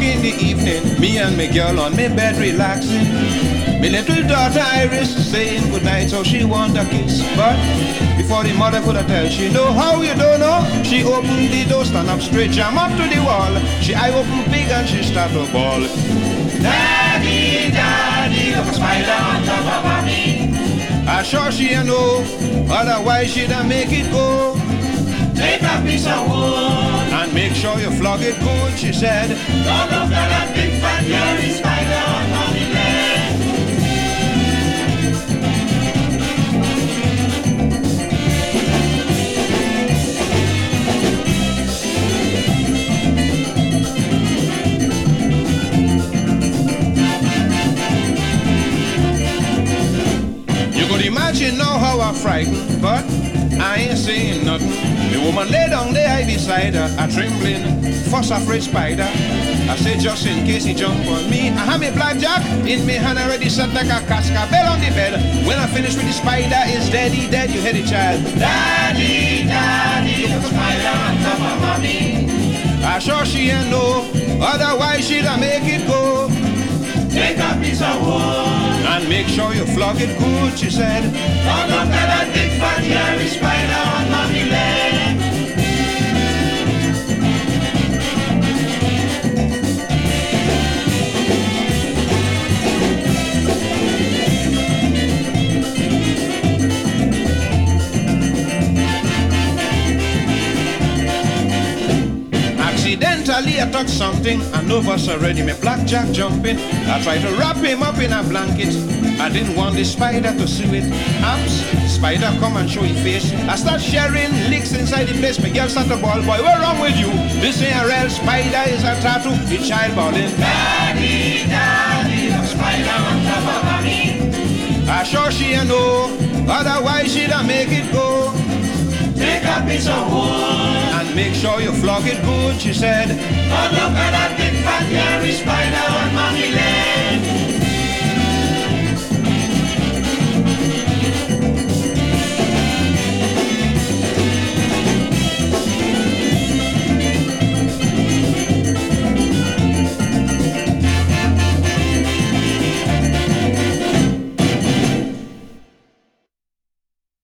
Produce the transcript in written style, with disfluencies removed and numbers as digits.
in the evening, me and my girl on my bed relaxing. My little daughter Iris saying goodnight, so she want a kiss. But before the mother could tell, she know how you don't know. She opened the door, stand up straight, jam up to the wall. She eye open big and she start to bawl. Daddy, daddy, look a spider on top of me. I sure she know, otherwise she'd make it go. Take a piece of wood and make sure you flog it good, she said. Don't look at that big fat hairy spider on mommy leg. You could imagine now how I frightened, but I ain't saying nothing. The woman lay down there beside her, a trembling, fuss afraid spider. I say just in case he jump on me, I have me blackjack in me hand already set like a cascabel on the bed. When I finish with the spider, is dead, he dead, you hear the child. Daddy, daddy, look a spider on top of mommy. I sure she ain't know, otherwise she'd make it go. Take a piece of wood and make sure you flog it good, she said. Don't look at that big fat hairy spider on mommy leg. Accidentally I touched something, I nervous already, my blackjack jumping. I tried to wrap him up in a blanket. I didn't want the spider to see it. Apps, spider come and show his face. I start sharing licks inside the place. My girl start to ball, boy, what's wrong with you? This ain't a real spider, it's a tattoo. The child bawling. Daddy, daddy, the spider on top of mommy. I sure she ain't know, otherwise she'd make it go. Take a piece of wood and make sure you flog it good, she said. But look at that big fat hairy spider on mommy leg.